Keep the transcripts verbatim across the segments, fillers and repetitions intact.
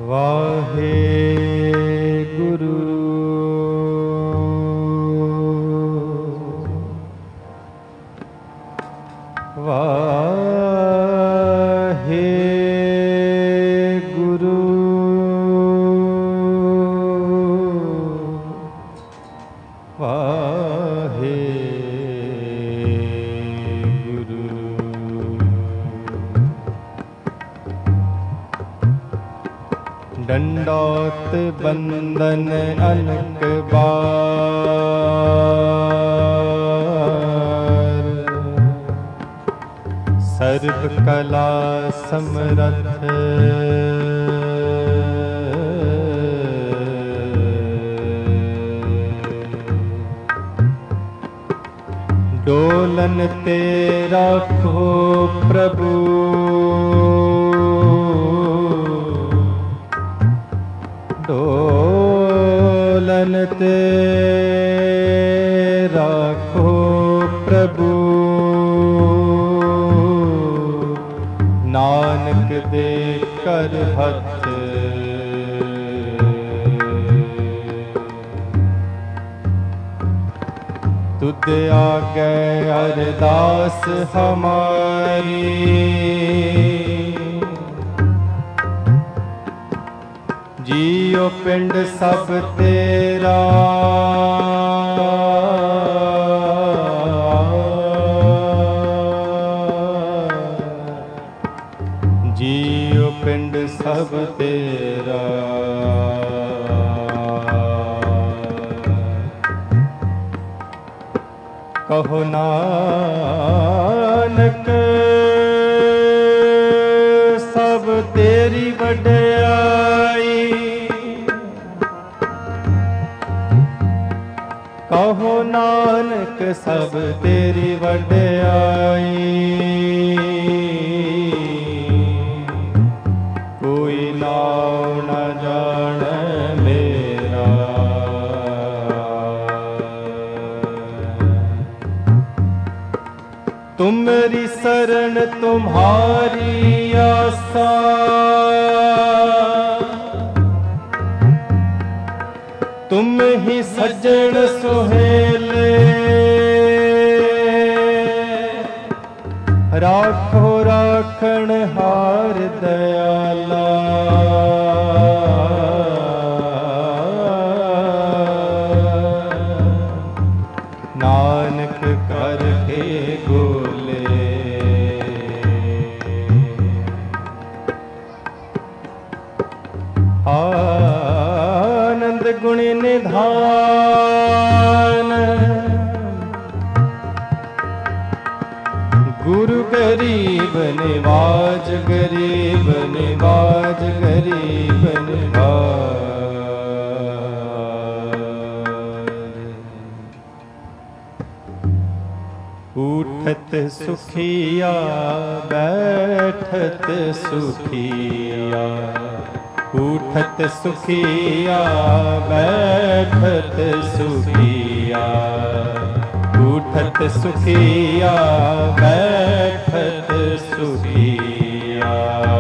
वाहे गुरु वाहे गुरु वाहे गुरु। दंडौत बंदन अनक बार, सर्व कला समरथ डोलन तेरा खो प्रभु, डोलन तेरा खो प्रभु, नानक दे कर हथ। तुद आगे अरदास हमारी, जियो पिंड सब तेरा, जियो पिंड सब तेरा। कहो नानक सब तेरी वड्याई, कहो नानक सब तेरी वड्याई, कोई नाम न जाने मेरा। तुम्हारी शरण तुम्हारी आसा, तुम ही सज्जन सुहेले, राखो राखण हार दयाला। नानक कर के गोले, आनंद गुण निधान, गुरु गरीब निवाज, गरीब निवाज, गरीब निवाज। उठत सुखिया बैठत सुखिया, उठत सुखिया बैठत सुखिया, उठत सुखिया बैठत सुखिया।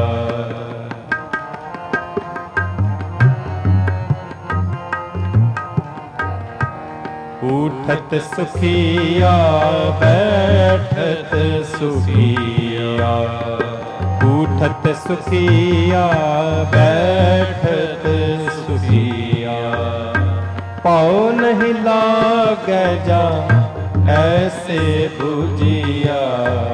उठत सुखिया बैठत सुखिया, उठत सुखिया बैठत सुखिया। पाओ नहीं लागे जा ऐसे बुझिया,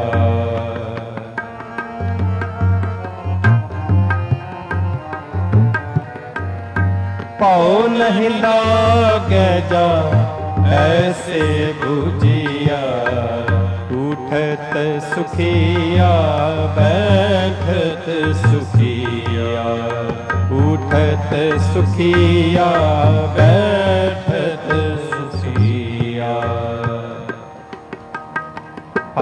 पाओ नहीं लागे जा ऐसे बुझिया। उठत सुखिया बैठत सुखिया, उठत सुखिया बैठत सुखिया। आ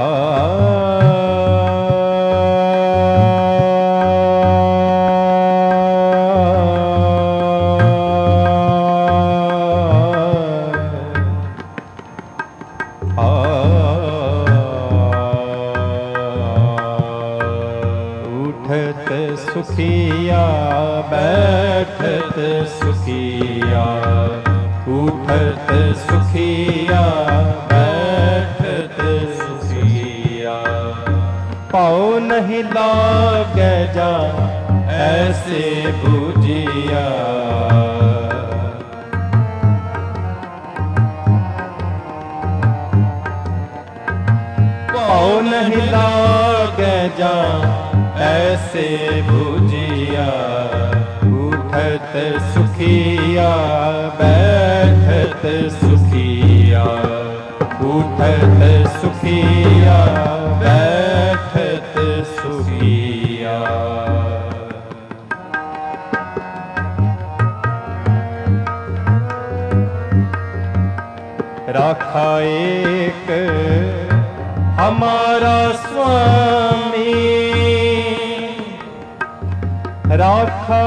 सुखिया बैठत सुखिया उठत सुखिया बैठत सुखिया पाँव नहीं लागे जा ऐसे बुझिया पाँव नहीं लागे जा ऐसे बुझिया उठत सुखिया बैठत सुखिया उठत सुखिया बैठत सुखिया राखा एक हमारा स्वामी राखा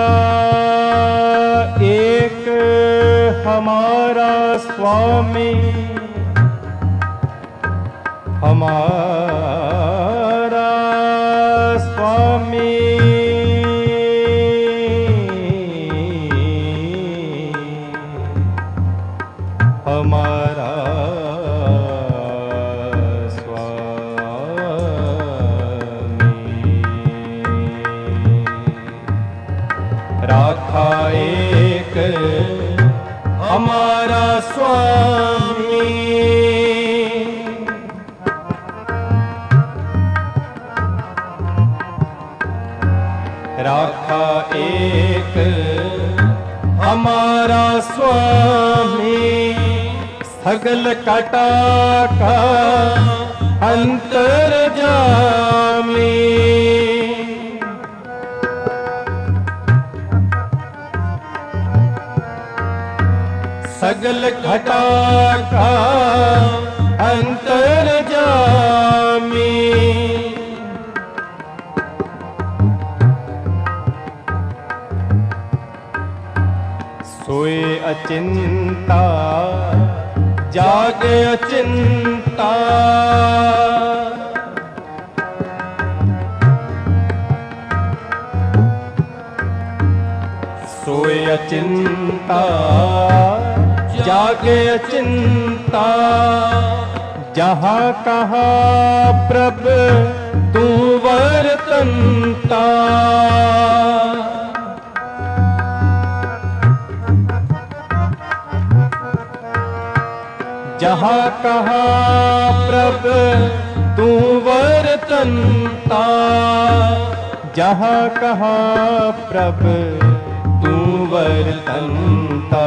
एक हमारा स्वामी हमारा स्वामी हमारा राखा एक हमारा स्वामी राखा एक हमारा स्वामी सगल कटा का अंतर्जामी सगल घटा का अंतर्जामी सोए अचिंता जागे अचिंता सोए अचिंता जागे चिंता जहाँ कहाँ प्रभु तू वर्तनता जहाँ कहाँ प्रभु तू वर्तनता जहाँ कहाँ प्रभु तू वर्तनता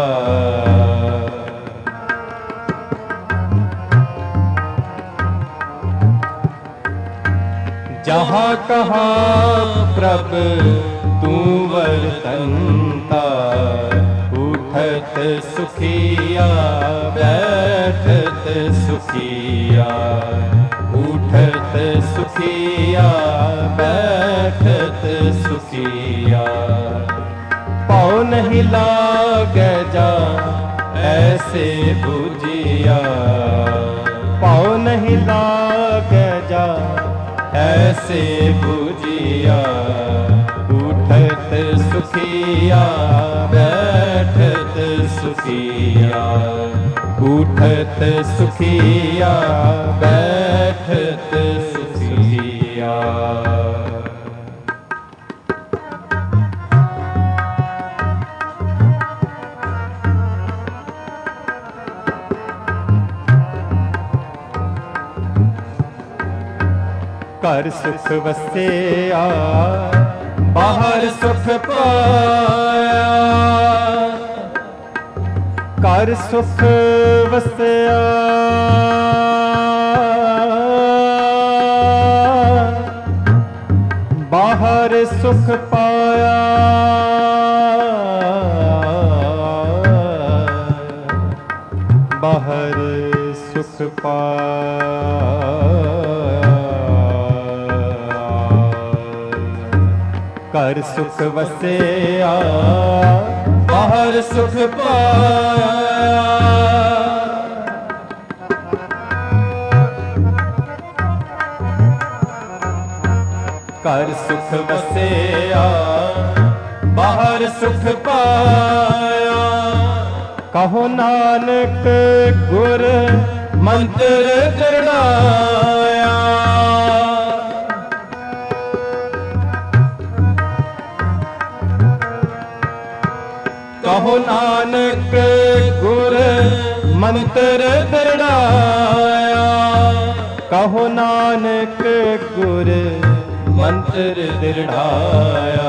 जहाँ कहाँ प्रभु तू वर्तनता उठत सुखिया बैठत सुखिया उठत सुखिया बैठत सुखिया पाँव नहीं लागे जा ऐसे बुझिया पाँव नहीं लागे जा ऐसे बुझिया उठत सुखिया बैठत सुखिया उठत सुखिया बैठत सुखिया कर सुख वसिया बाहर सुख पाया कर सुख वसिया बाहर सुख पाया बाहर सुख पाया कर सुख वसिया बाहर सुख पाया कर सुख वसिया बाहर सुख पाया। कहो नानक गुर मंत्र दृढ़ाया। कहो नानक गुर मंत्र दृढ़ाया। कहो नानक गुर मंत्र दृढ़ाया।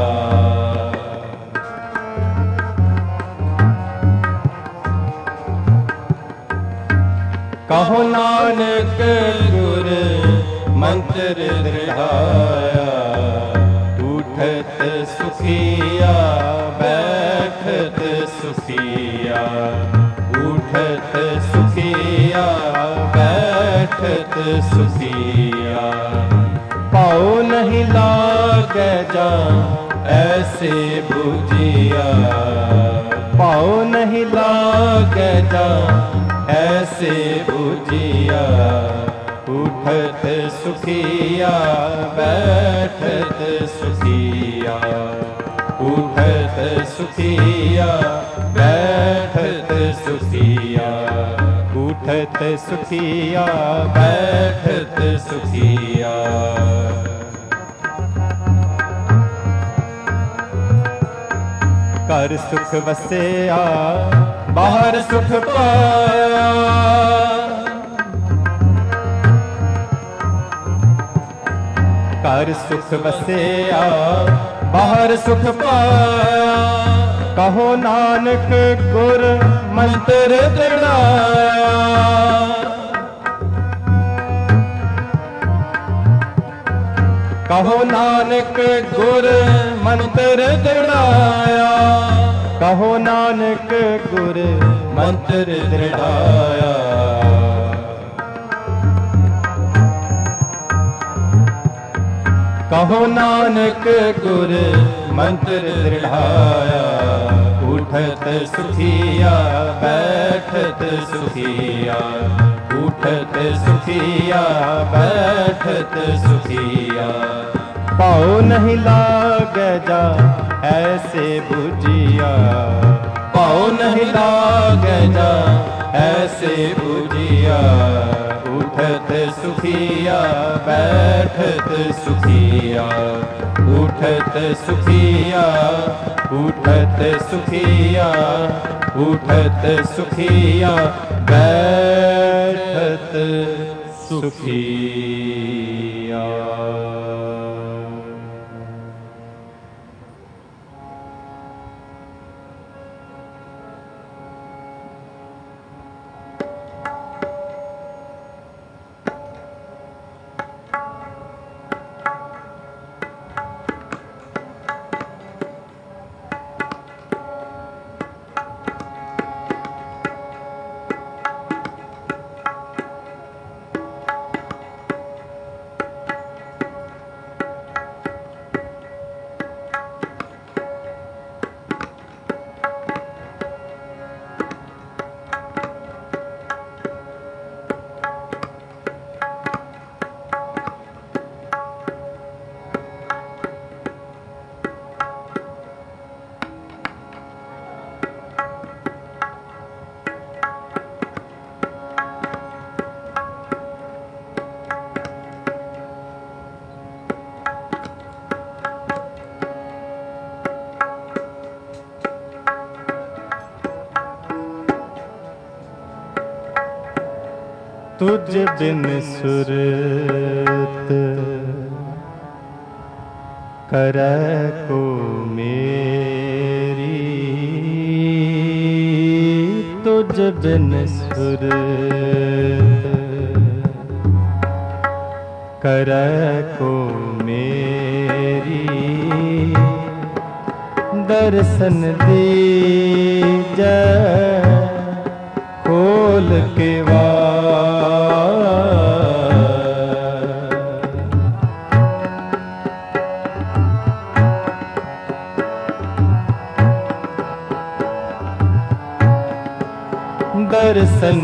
कहो नानक गुर मंत्र दृढ़ाया। उठत सुखिया बैठत सुखिया। उठत सुखिया बैठत सुखिया। पाओ नहीं लागे जा ऐसे बुझिया। पाओ नहीं लागे जा ऐसे बुझिया। उठत सुखिया बैठत सुखिया। उठत सुखिया बैठत सुखिया। उठत सुखिया बैठत सुखिया। कर सुख वसिया बाहर सुख पाया। कर सुख वसिया बाहर सुख पाया। कहो नानक गुर मंत्र दृढ़ाया। कहो नानक गुर मंत्र दृढ़ाया। कहो नानक गुर मंत्र दृढ़ाया। कहो नानक गुर मंत्र दृढ़ाया। उठत सुखिया बैठत सुखिया। उठत सुखिया बैठत सुखिया। पाओ नहीं लागे जा ऐसे बुझिया। पाओ नहीं लागे जा ऐसे बुझिया। उठत सुखिया बैठत सुखिया। उठत सुखिया उठत सुखिया। उठत सुखिया बैठत सुखिया। तुझ बिन सुरत करे को मेरी। तुझ बिन सुरत करे को मेरी। दर्शन दीजै खोल के दर्शन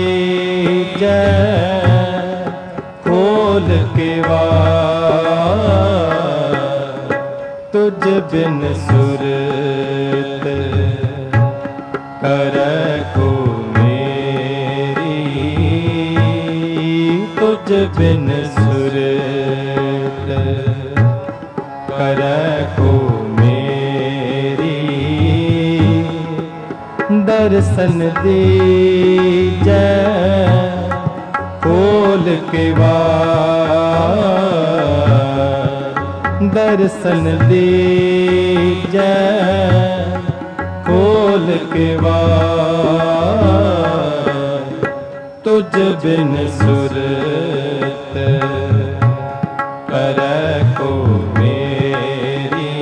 दीजै खोल के वार। तुझ बिन सुरत करੈ को मेरी, तुझ बिन सुरत करੈ को मेरी। दर्शन दीजै खोल के वार, दर्शन दीजै खोल के वार। तुझ बिन सुरत करੈ को मेरी,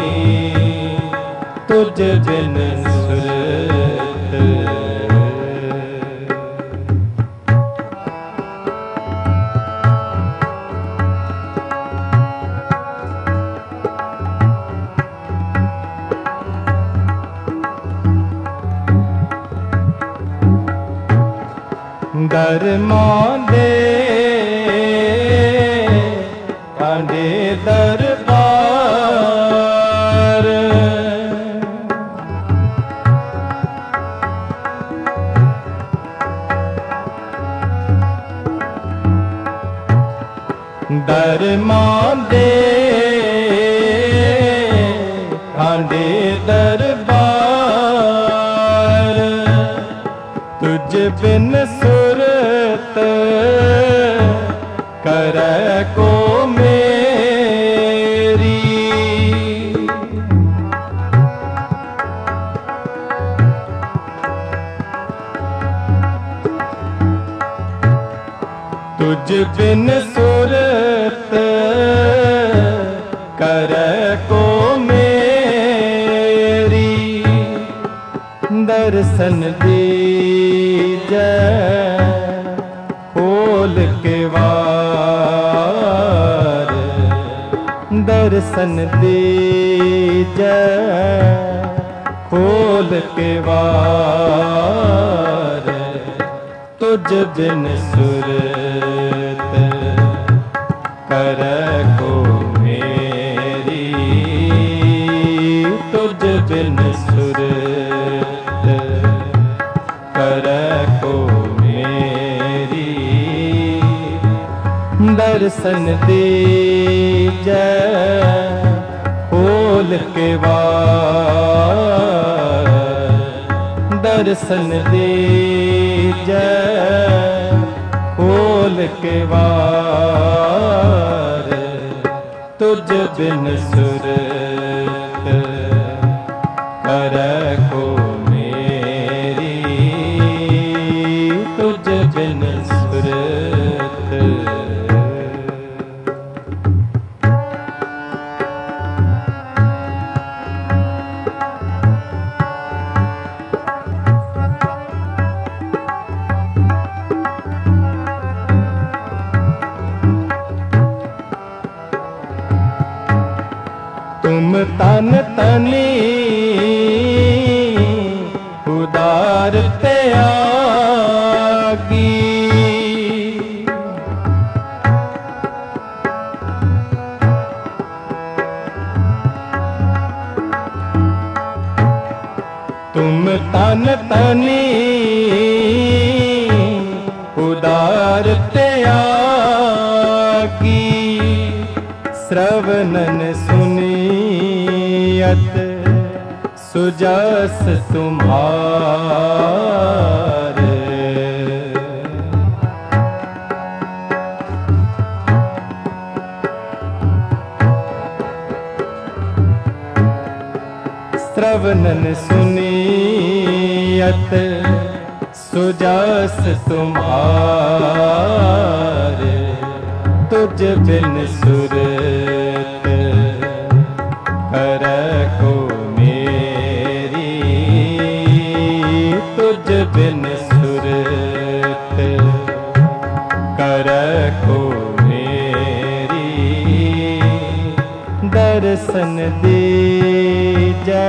तुझ बिन सुरत। दरमां दे पांडे दरबार, दरमां दे पांडे दरबार। तुझ बिन सुरत करੈ को मेरी, तुझ बिन सुरत करੈ को मेरी। दर्शन दीजै खोल के वार, दर्शन दीजै खोल के वार। तुझ बिन सुरत करੈ को मेरी, तुझ बिन सुरत करੈ को मेरी। दर्शन दीजै खोल के वार, दर्शन दीजै खोल के वार। तुझ बिन सुरत करੈ को मेरी, तुझ बिन सुरत। तुम तन तनी उदार त्यागी, तुम तन तनी उदार त्यागी। श्रवणन सुनियत सुजस तुम्हारे, श्रवणन सुनियत सुजस तुम्हारे। तुझ बिन सुरत करੈ को मेरी, तुझ बिन सुरत करੈ को मेरी। दर्शन दीजै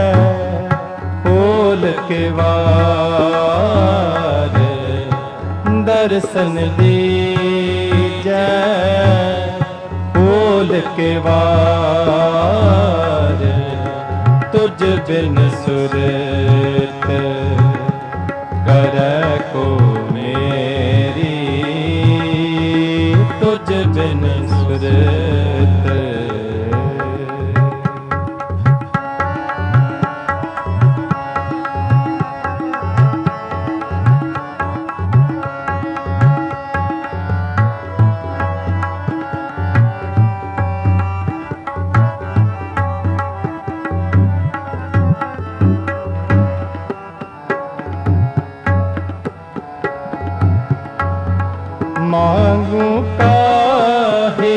खोल के वार, दर्शन दीजै खोल के वार। तुझ बिन सुरत करे को मेरी, तुझ बिन सुरत। मांगू काहे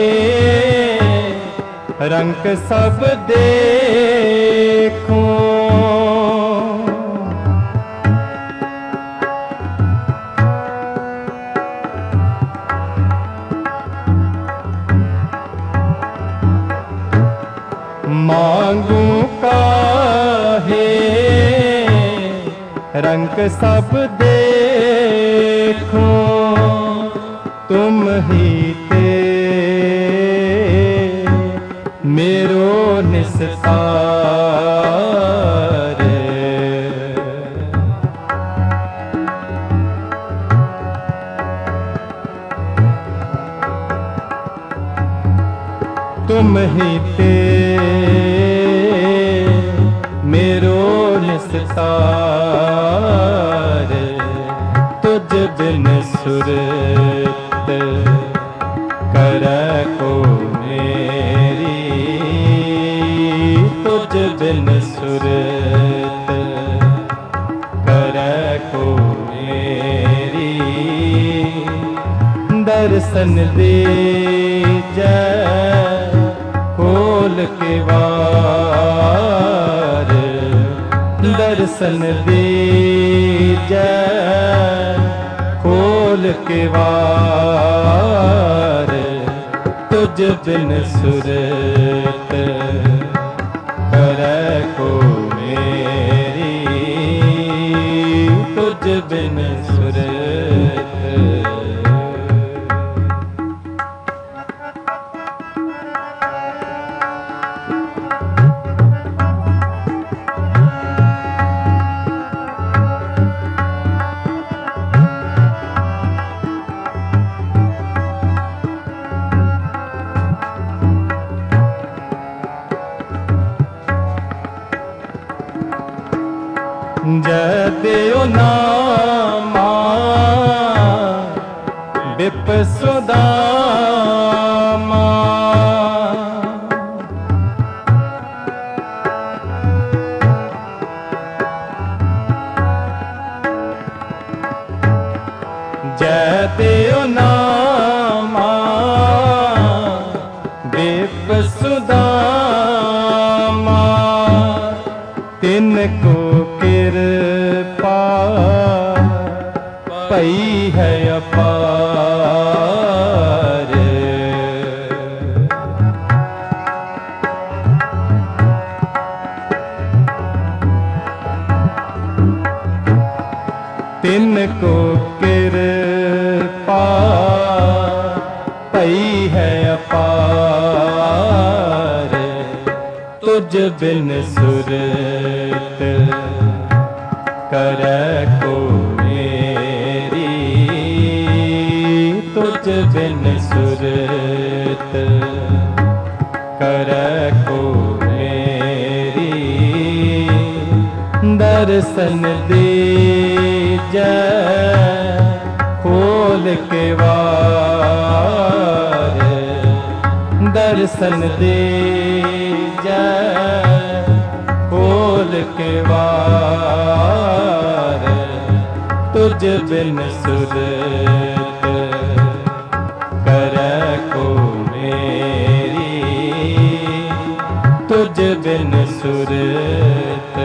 रंग सब देखूं, मांगू काहे रंग सब देखूं, तुम ही ते मेरो निस्तार। तुम ही ते मेरो निस्तार, तुझ बिन सुरत करे को मेरी, तुझ बिन सुरत करे को मेरी। दर्शन दे जय खोल के वार, दर्शन दे जय खोल के वार, तुझ बिन सुरत करे को मेरी, तुझ बिन सुरत। जय देव नामा विपसुदामा, जय देव नामा विपसुदामा, तिनको कृपा पई है अपार। तिनको कृपा पई है अपार, तुझ बिन सुरत करे को मेरी, तुझ बिन सुरत करे को मेरी। दर्शन दे जय खोल के वार, दर्शन दे जय खोल के वार, तुझ बिन सुरत करे को मेरी, तुझ बिन सुरत।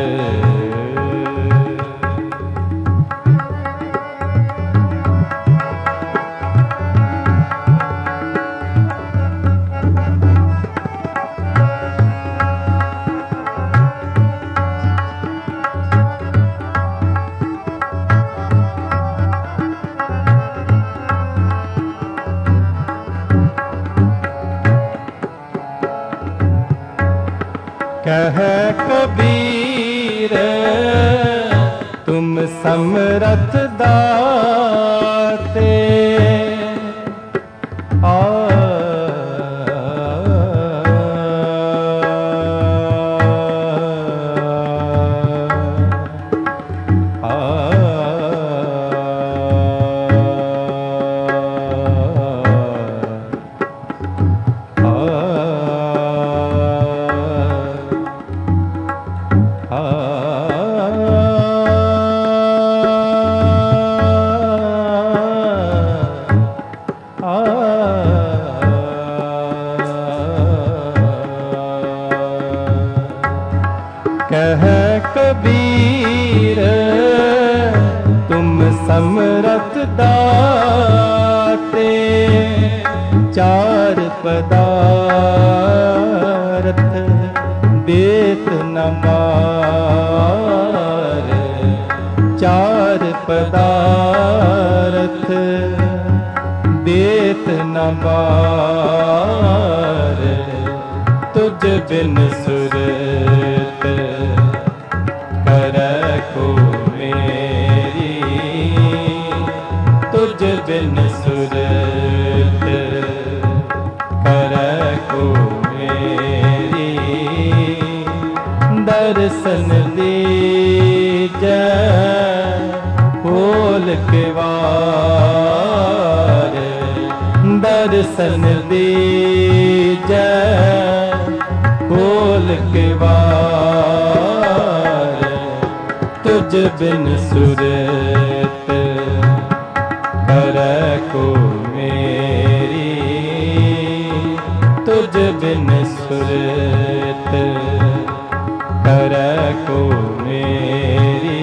कह कबीर तुम समरथ दाते आ कह कबीर तुम समरथ दाते चार पदार्थ देत न मार चार पदार्थ देत न मार तुझ बिन सुरत करੈ को मेरी तुझ बिन सुरत करੈ को मेरी दर्शन दीजै खोल के वार दर्शन दीजै खोल के वार तुझ बिन सुरत करੈ को मेरी तुझ बिन सुरत करੈ को मेरी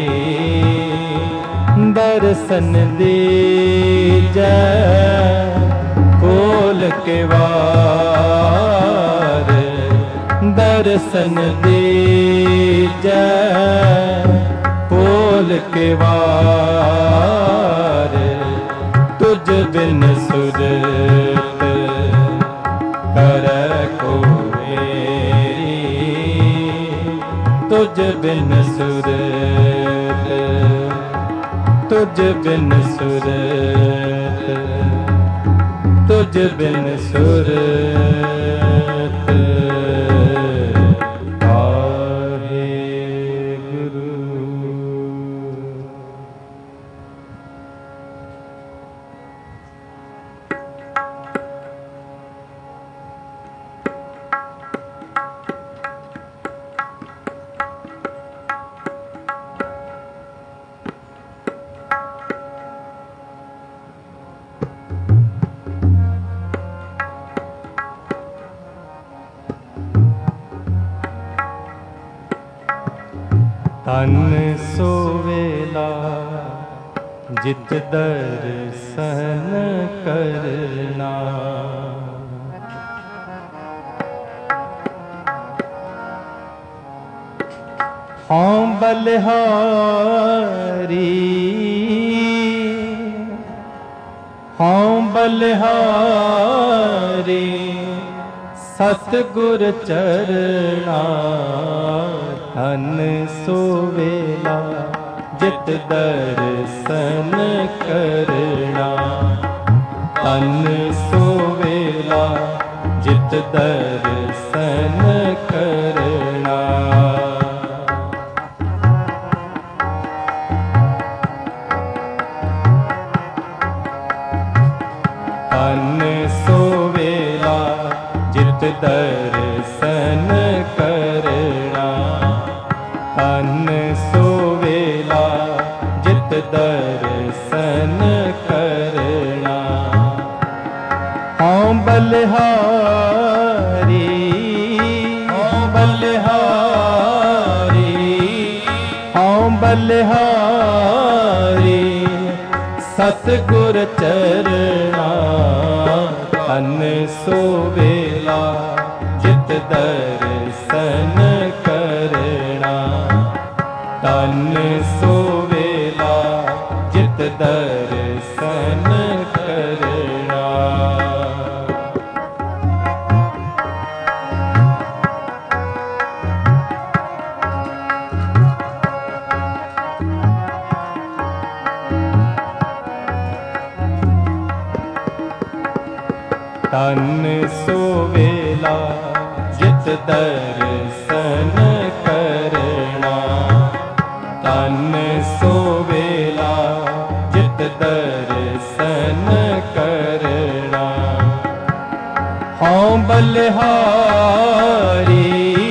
दर्शन दीजै खोल के वार दर्शन दीजै खोल के वार तुझ बिन सुरत करੈ को मेरी तुझ बिन सुरत तुझ बिन सुरत तुझ बिन सुरत आहे गुरु। तन सोवेला जित दर्शन करना हाँ बलिहारी हाँ बलिहारी सतगुर चरना तन सोवेला जित दर्शन करना तन सोवेला जित दर्शन करना तन सोवेला जित दर्शन करना तन सोवेला जित दर्शन करना हाँ बलिहारी हाँ बलिहारी हाँ बलिहारी सतगुर चरना तन सोवेला जित दर्शन करना तन सोवेला जित दर्शन करना दर्शन करना। तन सो वेला जित दर्शन करना। हाँ बलिहारी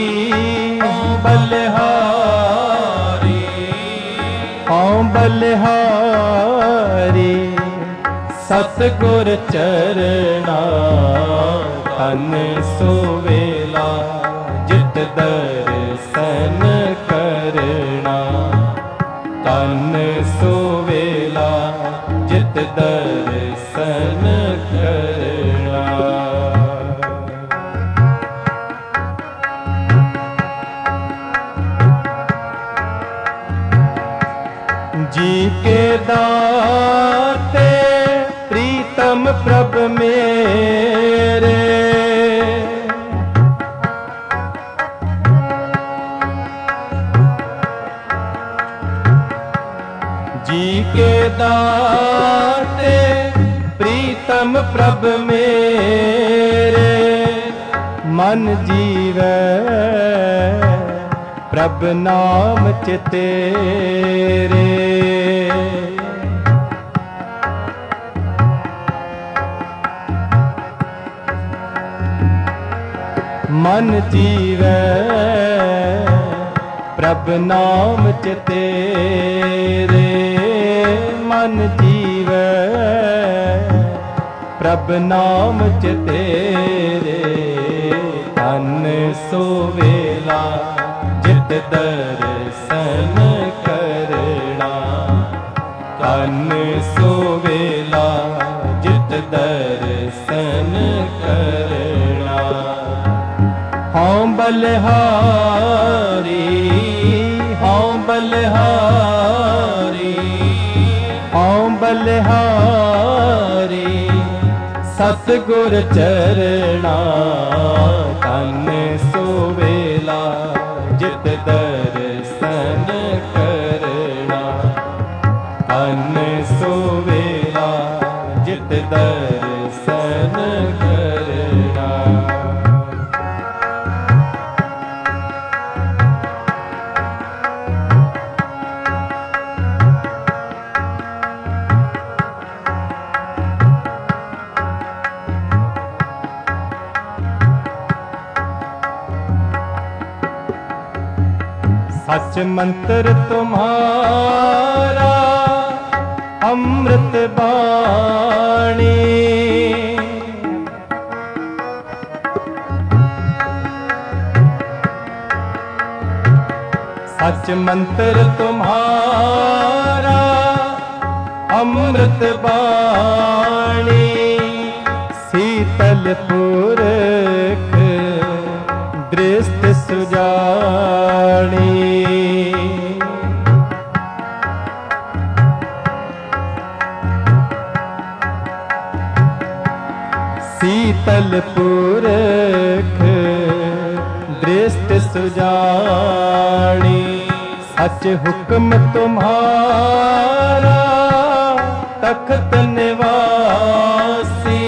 बलिहारी हाँ बलिहारी सतगुर चरना। तन सो वेला जित दर्शन करना। तन सो वेला जित दर्शन करना। जी के दाते प्रीतम प्रभ मेरे। जी के दाते प्रीतम प्रभ मेरे। मन जीवै प्रभ नाम चितेरे। मन जीवै प्रभ नाम चितेरे। मन जीवै प्रभ नाम चितेरे। तन सो वेला जित दर्शन करना। तन सो वेला जित दर्शन करना। हाँ बलिहारी हाँ बलिहारी हाँ बलिहारी सतगुर चरना। तन सो वेला जित दर्शन करना। तन सो वेला जित दर्शन करना। सच मंत्र तुम्हारा अमृत बाणी। सच मंत्र तुम्हारा अमृत बाणी। शीतल पुरख दृष्टि सुजानी। शीतल पुरख दृष्टि सुजानी। सच हुक्म तुम्हारा तख्त निवासी।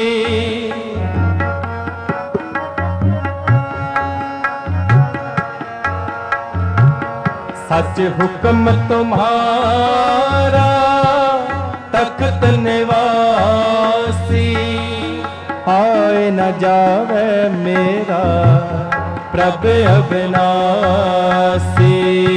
सच हुक्म तुम्हारा तख्त निवासी। आए न जावे मेरा प्रभ अविनाशी।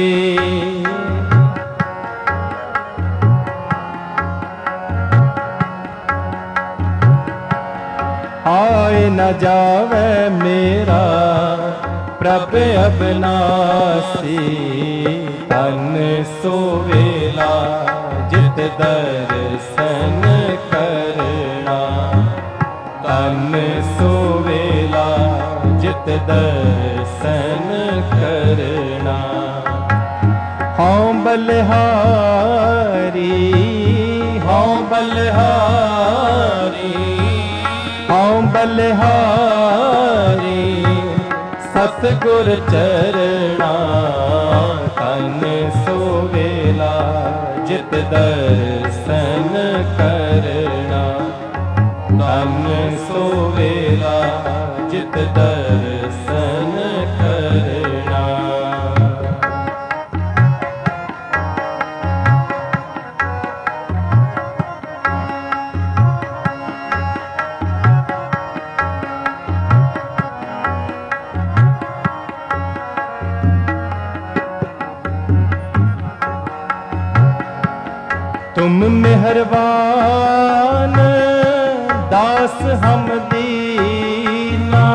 आए न जावे मेरा प्रभ अविनाशी। तन सो वेला जित दर्शन करना। तन सो वेला जित दर्शन करना। हाँ बलिहारी हाँ बलिहारी हाँ बलिहारी सतगुर चरना। तन सो वेला जित दर्शन करना। तन सो वेला जित दर्शन तुम मेहरबान दास हम दीना,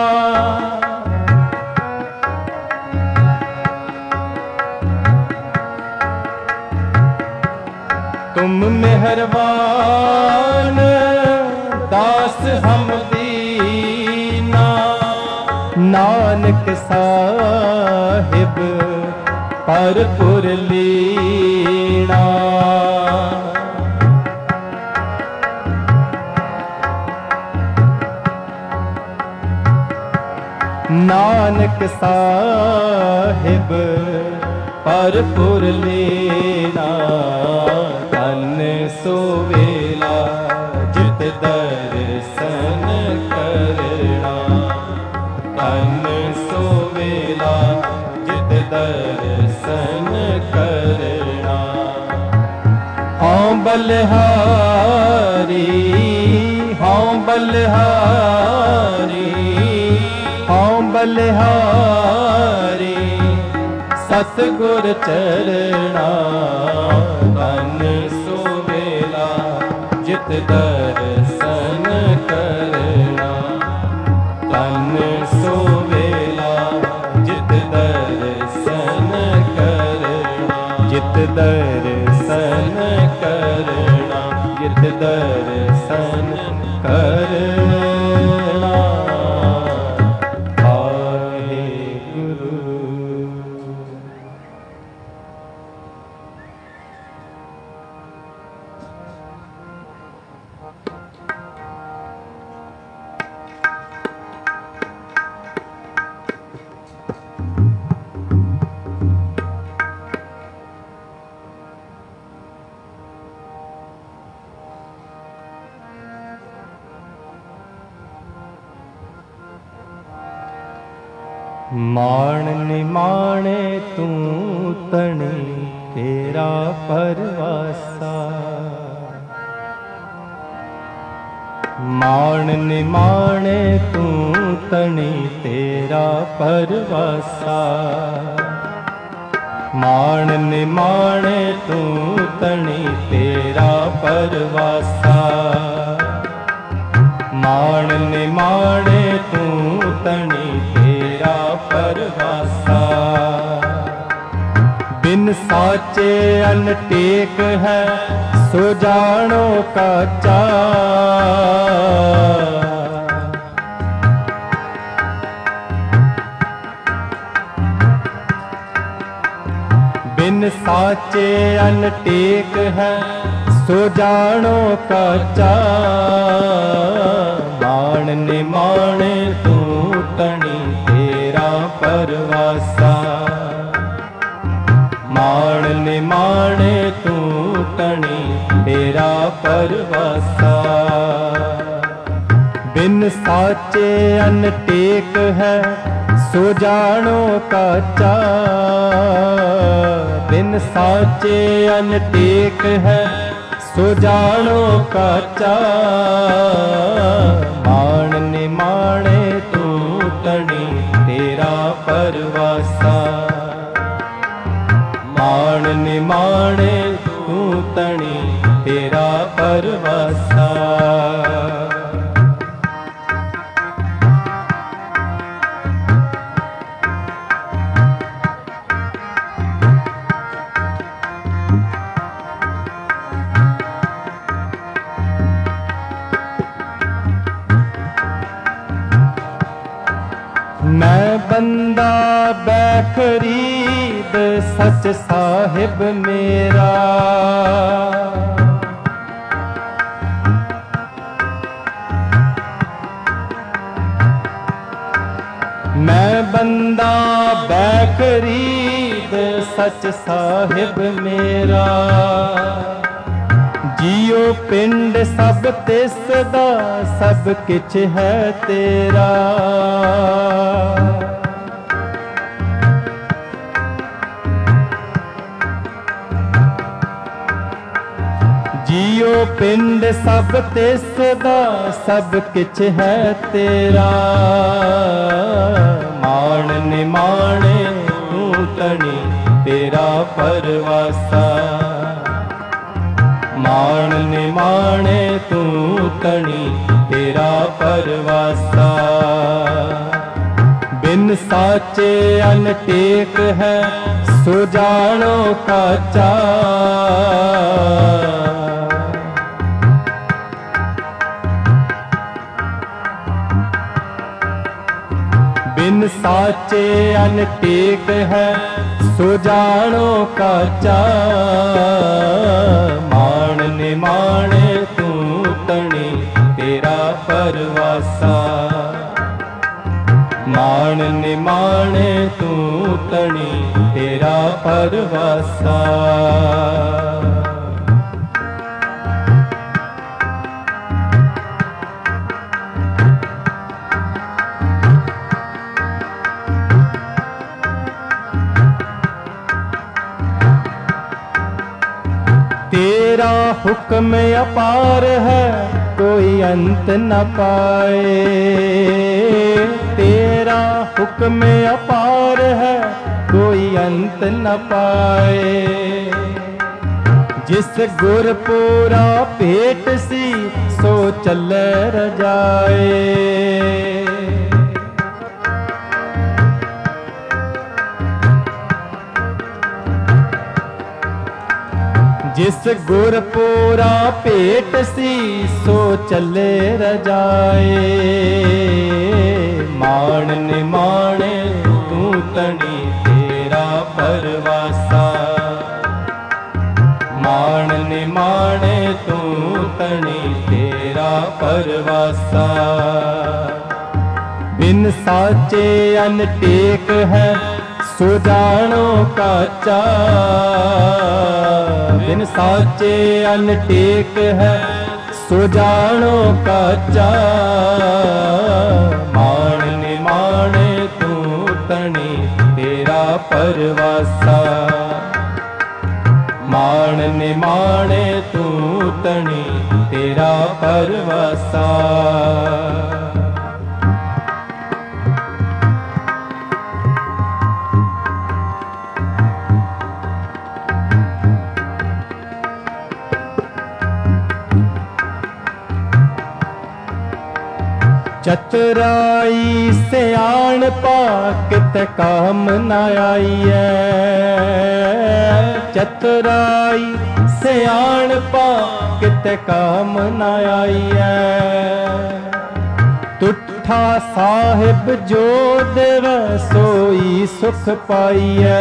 तुम मेहरबान दास हम दीना, नानक साहिब परपुर लीना। नानक साहिब परपुर लीना, धन सो वेला जित दर्शन करना, धन सो वेला जित दर्शन करना। हाँ बलिहारी हाँ बलिहारी हाँ बलिहारी सतगुर चरना, धन सो वेला जित दर्शन करना, धन सो वेला जित दर्शन करना, जित दर्शन करना, जित दर्शन करना। माण निमाणे तू तणी तेरा परवासा, माण निमाणे तू तणी तेरा परवासा, माण निमाणे तू तणी तेरा परवासा, माण निमाणे तू तणी तेरा परवासा। बिन साचे अनटेक है सो जानो काचा, बिन साचे अनटेक है सो जानो काचा, माण निमाणे तू तणी तेरा परवासा, माण निमाणे तू तणी तेरा परवासा। बिन साचे अनटेक है सो जानो काचा, बिन साचे अनटेक है सो जानो काचा, माण निमाणे तू तणी तेरा परवासा, माण निमाणे तू तणी तेरा परवासा। मैं बंदा बैखरीद सच साहिब मेरा, मैं बंदा बैखरीद सच साहिब मेरा, जियो पिंड सब तिसदा सब किछ है तेरा, जियो पिंड सब तिसदा सब किछ है तेरा, माण निमाणे तू तणी तेरा परवासा, ਮਾਣ ਨਿਮਾਣੇ ਤੂੰ ਤਣੀ ਤੇਰਾ ਪਰਵਾਸਾ। ਬਿਨ ਸਾਚੇ ਅਨਟੇਕ ਹੈ ਸੋ ਜਾਣੋ ਕਾਚਾ। ਬਿਨ ਸਾਚੇ ਅਨਟੇਕ ਹੈ ਸੋ ਜਾਣੋ ਕਾਚਾ। ਮਾਣ ਨਿਮਾਣੇ ਤੂੰ ਤਣੀ ਤੇਰਾ ਪਰਵਾਸਾ। ਮਾਣ ਨਿਮਾਣੇ ਤੂੰ ਤਣੀ ਤੇਰਾ ਪਰਵਾਸਾ। तेरा हुक्म अपार है कोई अंत न पाए। तेरा हुक्म अपार है कोई अंत न पाए। जिस गुरपुरा भेट सी सो चले रजाए। जिस गुरपुरा भेट सी सो चले रजाए। माण निमाणे तू तणी तेरा परवासा। माण निमाणे तू तणी तेरा परवासा। बिन साचे अनटेक है सो जानो काचा। बिन साचे अनटेक है सो जानो काचा। माण निमाणे तू तणी तेरा परवासा। माण निमाणे तू तणी तेरा परवासा। चतुराई सियाण पाकित काम न आईए। चतुराई सियाण पाकित काम न आईए। तुठा साहिब जो देव सोई सुख पाईए।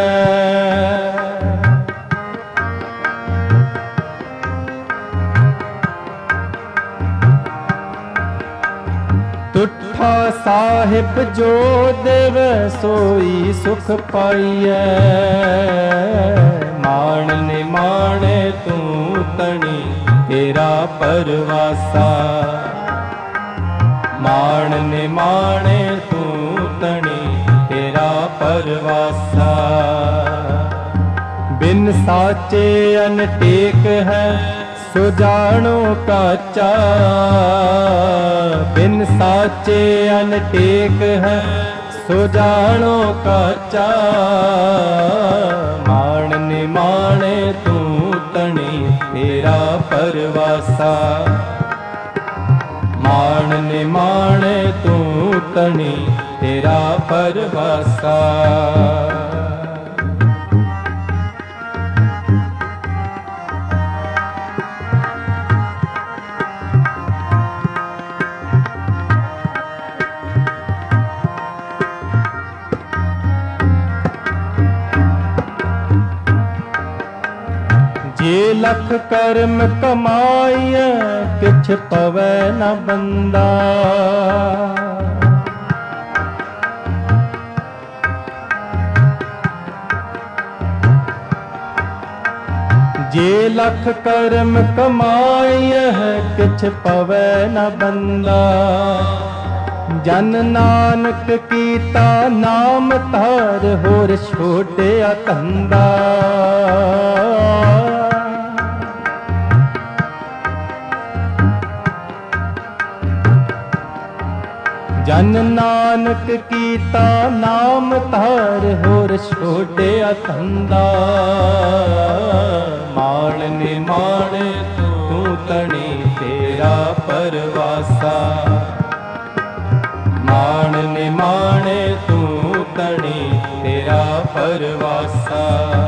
तुठा साहिब जो देव सोई सुख पाईए। माण निमाणे तू तणी तेरा परवासा। माण निमाणे तू तणी तेरा परवासा। बिन साचे अनटेक है सो जानो काचा। बिन साचे अनटेक है सो जानो काचा। माण निमाणे तू तणी तेरा परवासा। माण निमाणे तू तणी तेरा परवासा। जे लख कर्म कमाइए किछ पवै न बंदा। जे लख कर्म कमाइए किछ पवै न बंदा। जन नानक कीता नाम तार होर छोड़िया धंधा। जन नानक कीता नाम तार होर छोड़िया धंधा। माण निमाणे तू परवासा। मान निमाणे तू तणी तेरा परवासा।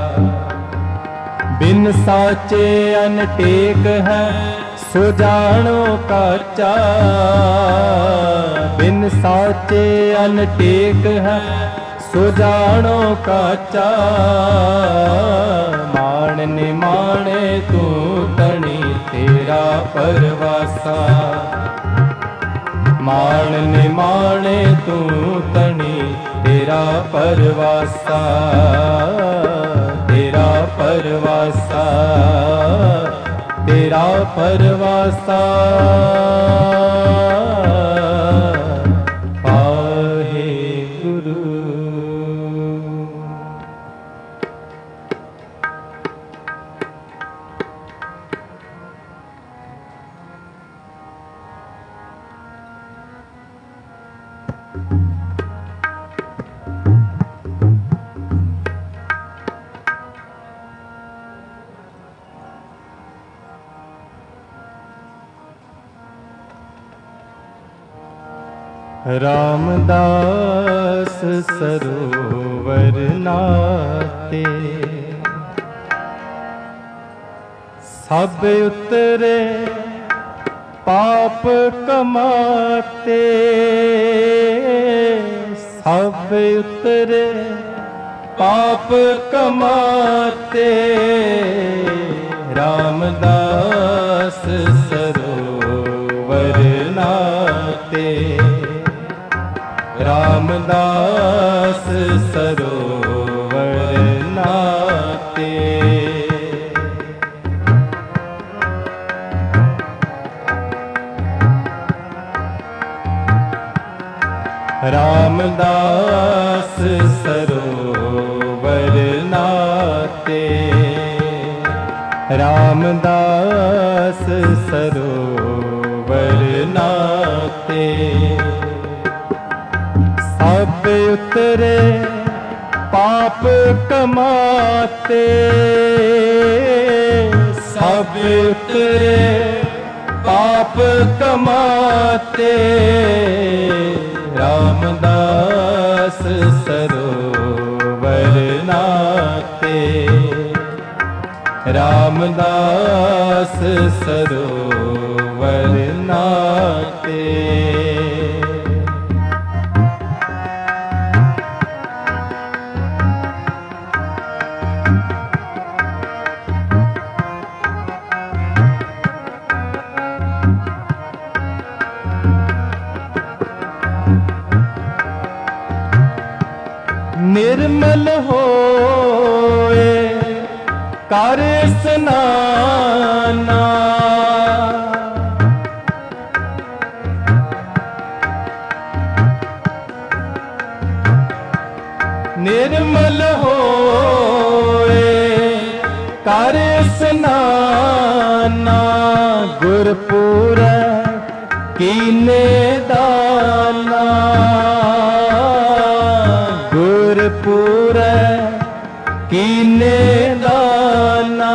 बिन साचे अनटेक है सो जानो काचा। बिन साचे अनटेक है सो जानो काचा। मान निमाणे तू तणी तेरा परवासा। मान निमाणे तू तणी तेरा परवासा। तेरा परवासा तेरा परवासा। पाहे गुरु। रामदास सरोवर नाते सब उतरे पाप कमाते। सब उतरे पाप कमाते। रामदास सरोवर नाते। रामदास सरोवर नाते। रामदास सरोवर नाते। रामदास सरोवर नाते। सब उतरे पाप कमाते। सब उतरे पाप कमाते। रामदास सरोवर नाते। रामदास सरोवर नाते। निर्मल होए कर स्नाना। निर्मल होए कर स्नाना। गुरपुर कीने दाना। गुरपुर कीने दाना।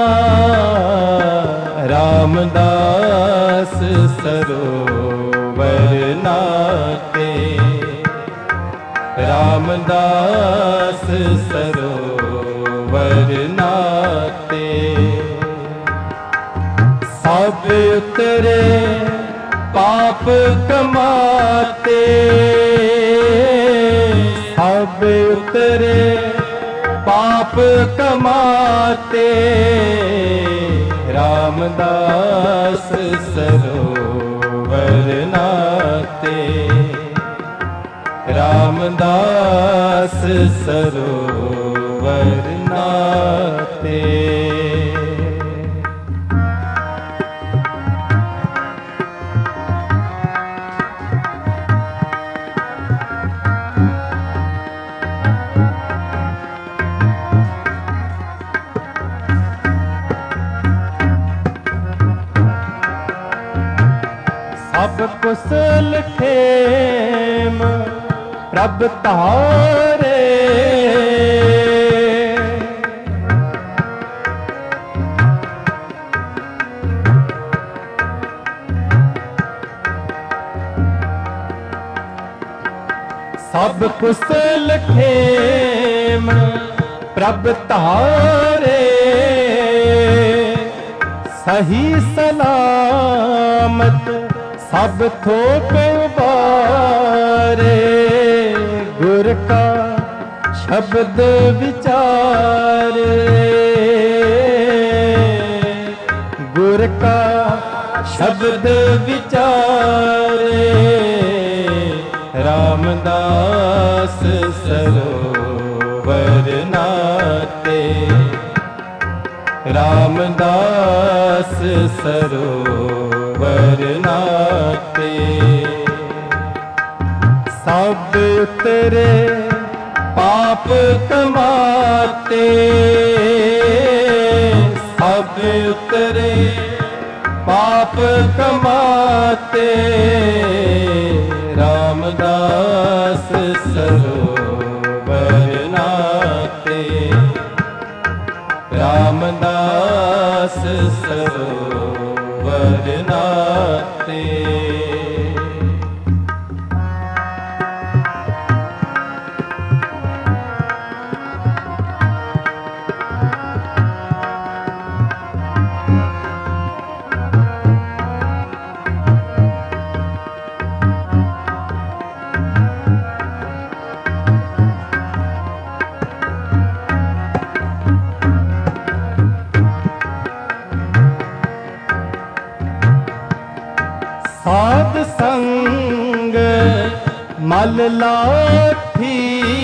रामदास सरोवर नाते। रामदास सरोवर नाते। सब उतरे पाप कमाते। सब उतरे पाप कमाते। रामदास सरोवर नाते। रामदास सरोवर नाते। सब कुशल खेम प्रभ तारे। कुशल खेम प्रभ तारे, सही सलामत सब थोक बारे। गुर का शब्द विचारे, गुर का शब्द विचारे। रामदास सरोवर नाते, रामदास सरोवर नाते। सब उतरे पाप कमाते, सब उतरे पाप कमाते। रामदास सरोवर नाते, रामदास सरोवर नाते। साध संग मल लाठी,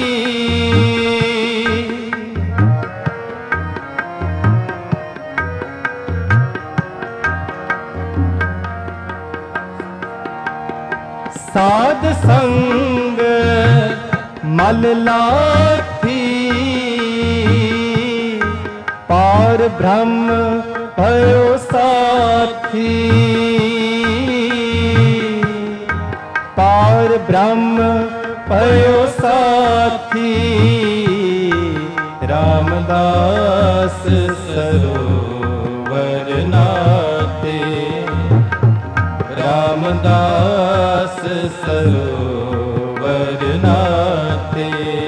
साध संग मल लाठी। पार ब्रह्म भयो साथी, पार ब्रह्म भयो साथी। रामदास सरोवर नाते, रामदास सरोवर नाते।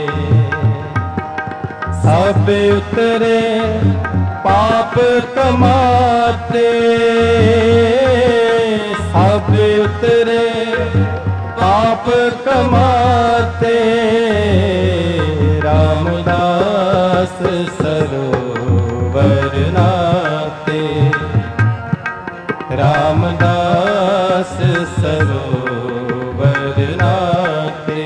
सब उतरे पाप कमाते, सब उतरे पाप कमाते। रामदास सरोवर नाते, रामदास सरोवर नाते।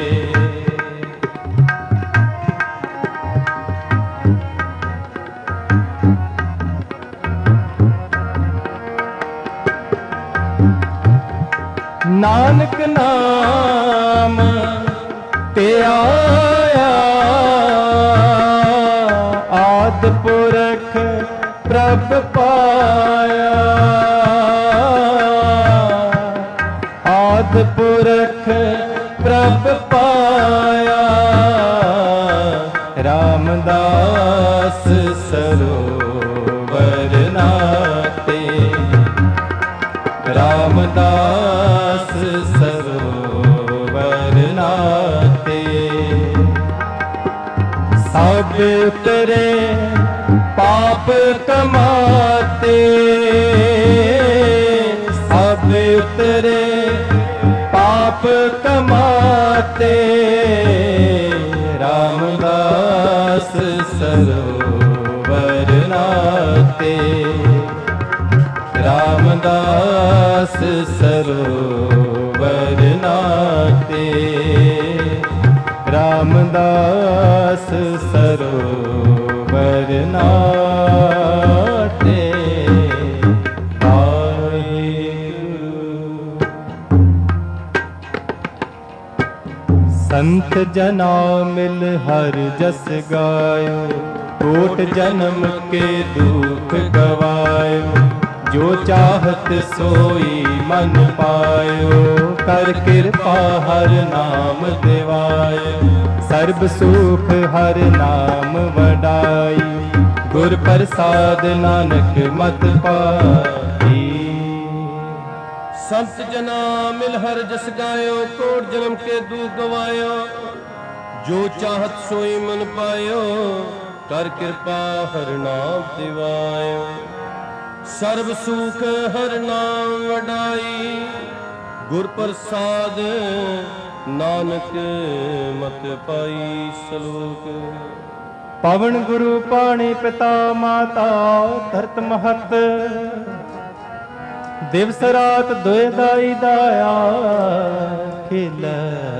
नानक नाम ते आया, आद पुरख प्रभ पाया। आद पुरख प्रभ पाया। रामदास सरोवर नाते, रामदास सरोवर नाते। सब उतरे पाप कमाते, सब उतरे पाप कमाते। रामदास सरोवर नाते, रामदास सरोवर नाते। रामदास सरोवर नाते। संत जना मिल हर जस गायो, कोट जन्म के दुख गवायो। जो चाहत सोई मन पायो, कर कृपा हर नाम दिवायो। सर्ब सुख हर नाम वडाई, गुर प्रसाद नानक मत पाई। संत जना मिल हर जस गायो, कोट जन्म के दुख गवायो। ਜੋ ਚਾਹਤ ਸੋਈ ਮਨ ਪਾਇਓ, ਕਰ ਕਿਰਪਾ ਹਰਿ ਨਾਮ ਦਿਵਾਇਓ। ਸਰਬ ਸੁਖ ਹਰਿ ਨਾਮ ਵਡਾਈ, ਗੁਰ ਪ੍ਰਸਾਦ ਨਾਨਕ ਮਤ ਪਾਈ ਸਲੋਕ। ਪਵਨ ਗੁਰੂ ਪਾਣੀ ਪਿਤਾ ਮਾਤਾ ਧਰਤ ਮਹਤ, ਦਿਵਸ ਰਾਤ ਦੁਇ ਦਾਈ ਦਾਇਆ, ਖੇਲੈ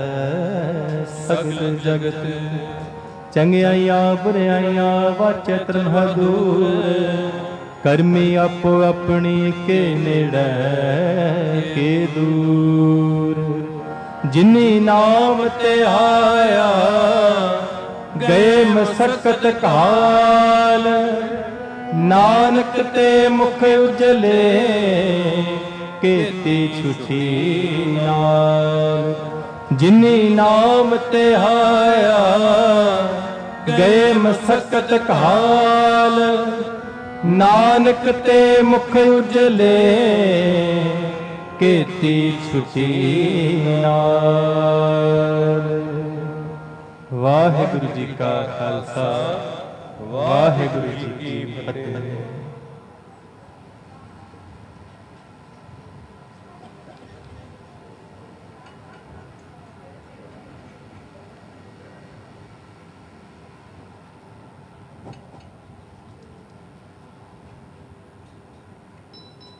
ਸਗਲ ਜਗਤ। ਚੰਗਿਆਈਆਂ ਬੁਰਿਆਈਆਂ ਵਾਚੈ ਤਰਨਹ ਦੂਰ, ਕਰਮੀ ਆਪੋ ਆਪਣੀ ਕੇ ਨੇੜੇ ਕੇ ਦੂਰ। ਜਿਨੀ ਨਾਮ ਤੇ ਆਇਆ, ਗਏ ਮਸਕਤ ਕਾਲ, ਨਾਨਕ ਤੇ ਮੁਖ ਉਜਲੇ, ਕੀਤੀ ਛੁਟੀ ਨਾਲ। ਜਿਨੀ ਨਾਮ ਤੇ ਆਇਆ, ਗਏ ਮਸਕਤ ਕਾਲ, ਨਾਨਕ ਤੇ ਮੁਖ ਉਜਲੇ, ਕੀਤੀ ਛੁਟੀ ਨਾਲ। ਵਾਹਿਗੁਰੂ ਜੀ ਕਾ ਖਾਲਸਾ, ਵਾਹਿਗੁਰੂ ਜੀ ਕੀ ਫਤਿਹ।